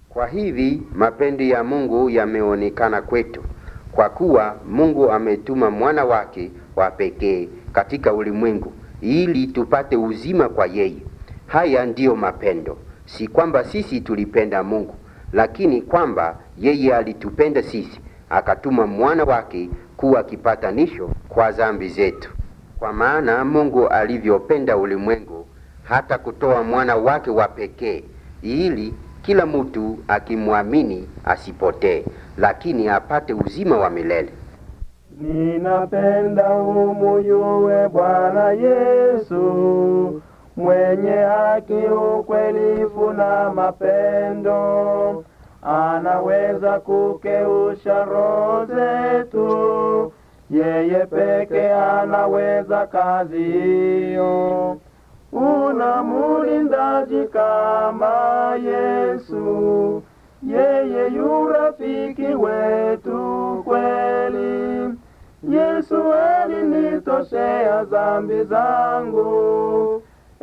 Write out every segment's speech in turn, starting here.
Kwa hivi mapendo ya Mungu yameonekana kwetu, kwa kuwa Mungu ametuma mwana wake wa pekee katika ulimwengu ili tupate uzima kwa yeye. Haya ndiyo mapendo, si kwamba sisi tulipenda Mungu, lakini kwamba yeye alitupenda sisi, akatuma mwana wake kuwa kipatanisho kwa dhambi zetu. Kwa maana Mungu alivyopenda ulimwengu hata kutoa mwana wake wa pekee, ili kila mtu akimwamini asipotee, lakini apate uzima wa milele. Ninapenda umjue Bwana Yesu, mwenye haki, ukwelifu na mapendo. Anaweza kukeusha roho zetu, yeye peke anaweza kazi hiyo. Una mlindaji kama Yesu, yeye yu rafiki wetu kweli. Yesu alinitoshea dhambi zangu,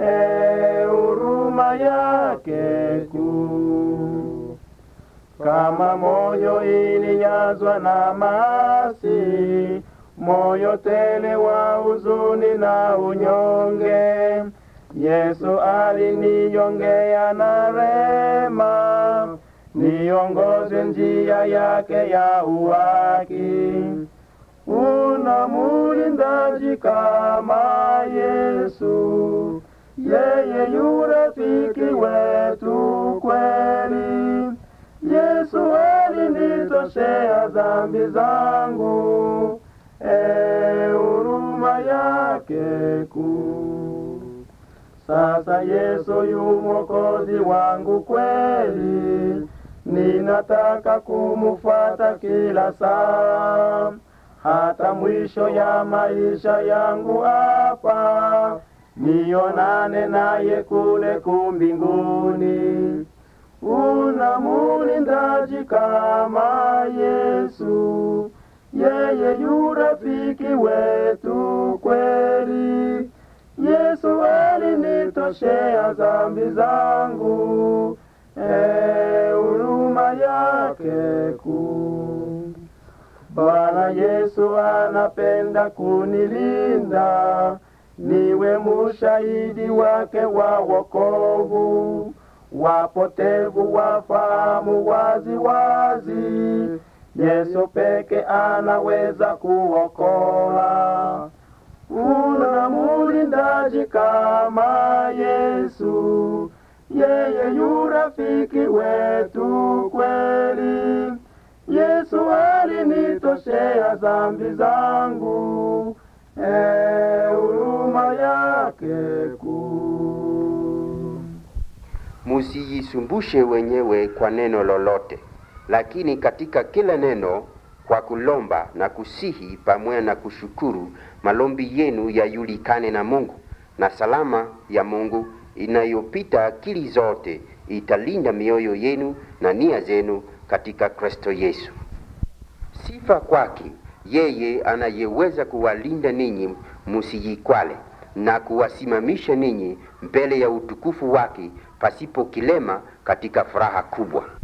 huruma yake kuu. Kama moyo ilinyazwa na maasi, moyo tele wa huzuni na unyonge, Yesu aliniongea na rehema, niongoze njia yake ya uhaki. Una mlindaji kama Yesu, yeye yu rafiki wetu kweli. Yesu alinitoshea dhambi zangu, huruma yake kuu. Sasa Yesu yu mwokozi wangu kweli, ninataka kumfuata kila saa, hata mwisho ya maisha yangu hapa, nionane naye kule mbinguni. Una mlindaji kama Yesu, yeye yu rafiki wetu kweli. Yesu alinitoshea dhambi zangu, huruma yake kuu. Bwana Yesu anapenda kunilinda, niwe mshahidi wake wa wokovu. Wapotevu wafahamu wazi wazi, Yesu peke anaweza kuokoa. Una mlindaji kama Yesu, yeye yu rafiki wetu kweli. Yesu alinitoshea dhambi zangu, huruma yake kuu. Musijisumbushe wenyewe kwa neno lolote, lakini katika kila neno kwa kulomba na kusihi pamoja na kushukuru, malombi yenu yajulikane na Mungu, na salama ya Mungu inayopita akili zote italinda mioyo yenu na nia zenu katika Kristo Yesu. Sifa kwake yeye anayeweza kuwalinda ninyi msijikwale, na kuwasimamisha ninyi mbele ya utukufu wake pasipo kilema katika furaha kubwa.